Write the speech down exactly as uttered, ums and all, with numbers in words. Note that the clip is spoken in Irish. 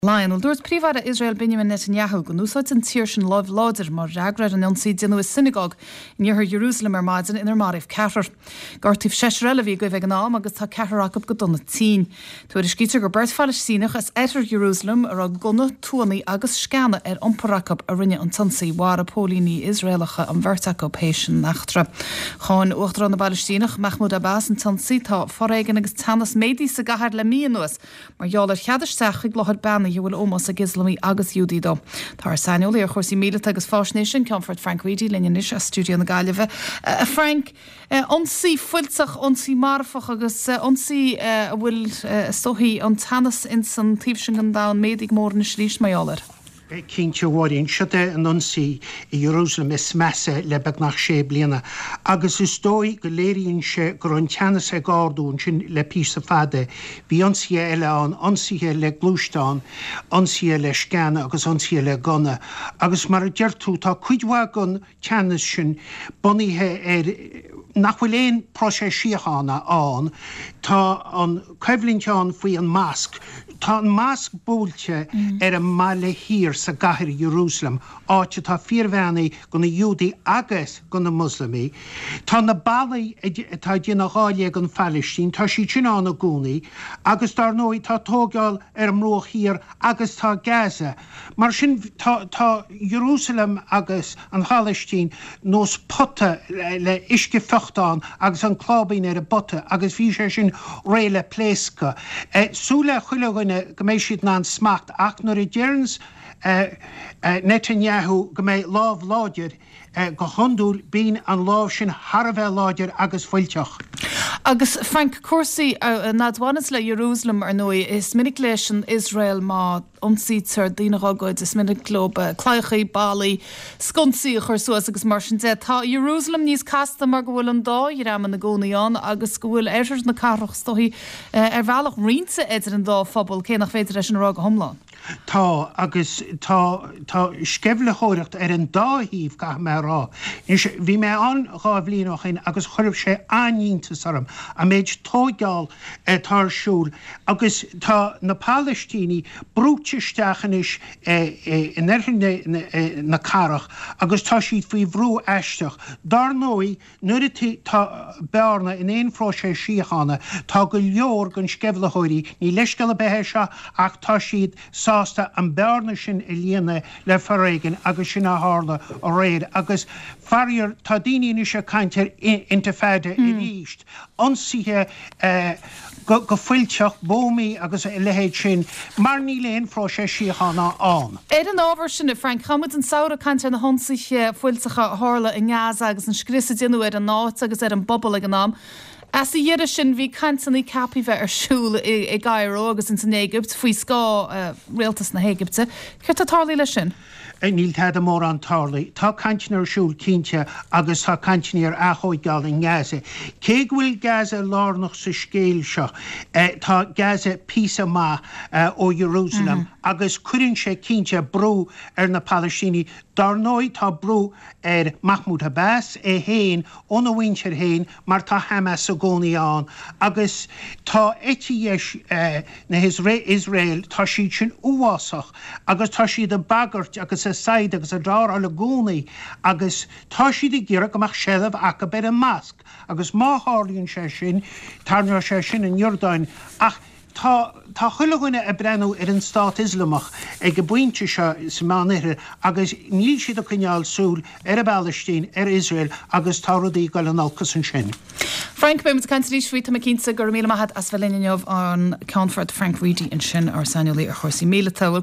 Lionel dúirt príomhfhada Israel Benjamin Netanyahu go núsáid an tír sin láimh láidir mar reagraid an ionsaí déanú synagogue in dhearthair Jerusalem ar maidin inar maríomh ceathrar. Gortaíh seis réile bhí go bheith an am agus tá ceathraach go donna tí. Tuair is scítear gur beirt Falastínach as éitir Jerusalem ar a gona túnaí agus sceanna ar iomparacha a rinne an tonsaí war a pólíní Israelacha an bhirrteach opéis an nachtra. Cháin uachtar na Falastínach Mahmoud Abbas an tonsaí tá foréigen agus tanas médí sa gahar le míonúas mar geall ar cheadisteach ag glohad banna you will almost a Islami agus Júdí do. Tá Samuel ar chuirsaí míle agus Fásnation Comfort Frank Reedy linnis a stúdio na Gaillimhe. Uh, Frank, uh, onsaí fuilteach, onsaí marfach agus uh, onsaí uh, bhfuil uh, stohí an tanas in san tíbsin gan da médig mór na slís maiálar. Cínte bhhaíonn siúte an ionsaí i Jerusalem is measa le beagnach sé bliana. Agus is dói go léiríonn sé gur an teannas a gáardún sin le písa fada. Bhí ionsaí eile an, ionsaí le glúisteán, ionsaí le sceanna agus ionsaí le gona. Agus mar a deirtú tá cuidhha gon teannas sin bunithe ar nach bhfuil éon próisis síochána an, tá an coimhlíonn faoi an másc. Tá an másc búilte ar an mála hir sa gahar Jerusalem áte tá fíormheannaí go na Júdaí agus go na Muslimí. Tá na ballaí tá déanana gáile an Falastine, tá sí sin an na gúnaí, agus dar nói tá tógáil ar an mróch hir agus tá Gaza. Mar sin tá, tá Jerusalem agus an Falastine nós potta le, le isce fechtán agus an clábín ar a botta agus bhí sé sin réile pléasca. Eh, Súla chuilegan go méid siad ná an smacht ach nuair a deireann uh, uh, Netanyahu go méid lámh láidir uh, go handúil bíonn an lámh sin Har bheith láidir agus foilteach. Agus Frank cuasaí uh, nadhanas le Jerusalem ar nui is minic leis an Israel má ionsaí tar daoine ágaid is minic glob uh, claichaí, ballaí, sconsaí a chur suas agus mar sin de. Tá Jerusalem níos casta mar go bhfuil an dá i raman na gcónaíán agus go bhfuil éitir na carach stohí uh, ar bhealach rianta idir an dá phobal cé nach féidir leis an rá go thomláin. Tá agus tá tá scebhle chóireacht ar an dáhíomh gath me rá. Bhí mé an gábhlíonach in agus chuirh sé aínta sarm a méid tógáil tarsúl agus tá na Palestíní brúteisteachan is in erthair na carach agus tá siad faoi bhrú eisteach. Dar nói nuair tá bearna in éon phróisis síochána tá go leor gon scebhle chóirí ní leisceal a bethe se ach tá siad sásta an bearna sin i líana le foréigen agus sin a hála ó réad agus farriar tá daoine is a caintear intifeide i ríist. Ionsaithe uh, go, go foilteach bómí agus lehéid sin mar ní léon phróisis síochána an. Éad an ábhar sin Frank chamad an saoire caintear na honsaithe foilteacha hála in Gaza agus an scrisa déanú ar an náit agus ar an bobbal ag an am. As i dhéidir sin bhí cantaní capí bheith ar siúl i, i Gairo agus in san Égypt faoi scá uh, réaltas na Égypte. Cir tá tarlaí lei sin? Níl tead mór an tarlaí. Tá cantin ar siúl cínte agus tá cantin ar athóigáil in Gaza. Cé bhfuil Gaza lárnach sa scéil seo. Eh, tá Gaza písa má uh, ó Jerusalem mm-hmm. agus cuireann sé cínte brú ar na Palestíní. Dar nói tá brú ar Mahmoud Abbas é héin ón a bhaintear héin mar tá Hamas a gcónaí an agus tá éitiíis uh, na Israel tá siad sin uásach agus tá siad a bagart agus a said agus a dár a le gcónaí agus tá siad i ggéire amach seileh aca beir an másc agus má hálíonn sé sin tarnar sé sin in Jordáin ach Tá tá chuileghine a brenn ar an Stát Islamach ag go buinte se sa mánaithe agus níl siad a cineál súl ar a Palestín ar Israel agus táradí gáil an alcas an sin. Frank be cantarí suite me cínta gur míle maithad as bhelinneomh an Comfort Frank Reedy in sin ar Samuel ar chuirsaí míle